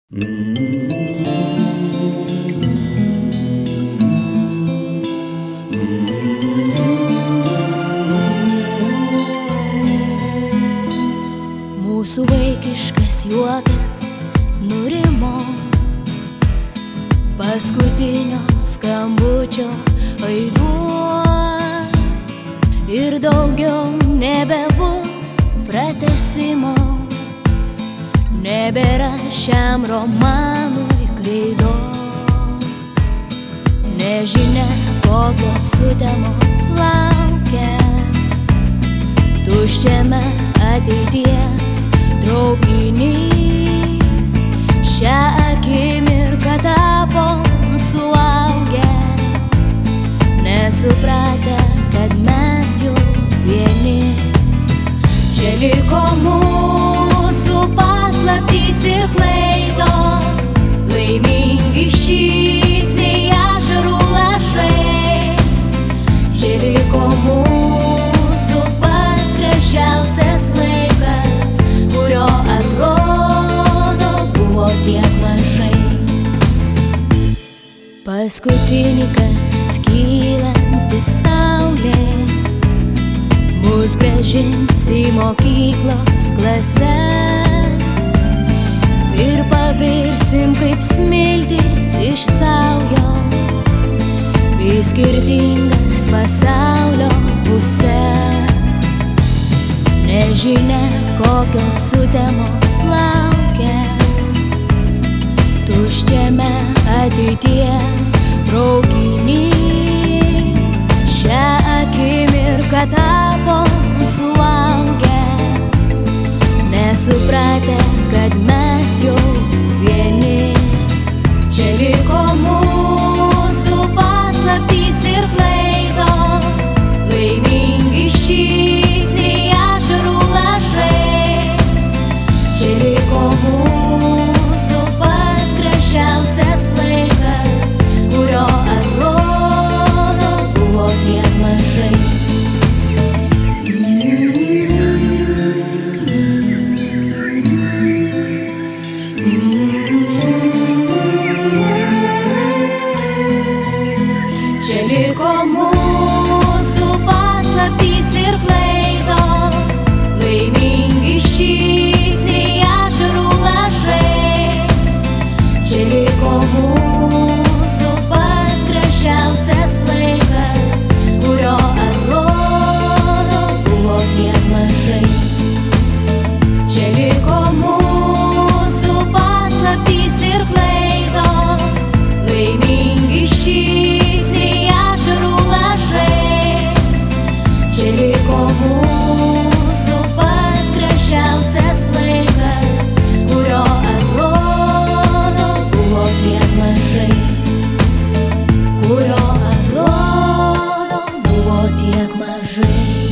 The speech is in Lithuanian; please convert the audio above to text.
Mūsų vaikiškas juokas nurimo, paskutinio skambučio aiduos ir daugiau nebebus pratęsimo, nebėra šiam romanui kreidos. Nežinia, kokios sutemos laukia tuščiame ateities traukiny. Šią akimirką tapom suaugę, nesupratę, kad mes jau vieni. Čia liko mūsų paslaptys ir klaidos, laimingi šypsniai, ašarų lašai. Čia liko mūsų pats gražiausias laikas, kurio atrodo buvo tiek mažai. Paskutinį kart kylanti saulė mus grąžins į mokyklos klases ir pavirsim kaip smiltys iš saujos į skirtingas pasaulio puses. Nežinia, kokios sutemos laukia tuščiame ateities traukiny. Šią akimirką tapom suaugę, nesupratę, kad mes jau vieni. Čia liko mūsų paslaptys ir klaidos, laimingi šypsniai, ašarų lašai. Čia liko mūsų pats gražiausias laikas, kurio atrodo buvo tiek mažai. Čia liko mūsų paslaptys ir klaidos, laimingi šypsniai, ašarų lašai. Čia liko mūsų pats gražiausias laikas, kurio atrodo buvo tiek mažai. Čia liko mūsų paslaptys ir klaidos, laimingi šypsniai, ašarų lašai. Čia liko mūsų pats gražiausias laikas, kurio atrodo buvo tiek mažai. Kurio atrodo buvo tiek mažai.